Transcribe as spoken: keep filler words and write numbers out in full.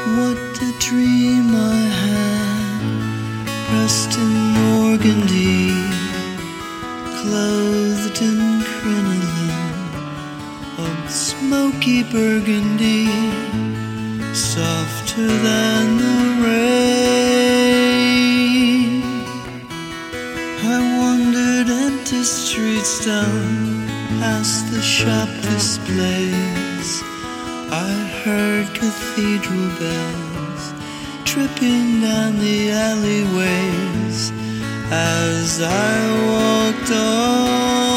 What a dream I had, pressed in organdy, clothed in crinoline of smoky burgundy, softer than the rain. I wandered empty streets down past the shop displays. I heard cathedral bells tripping down the alleyways as I walked on.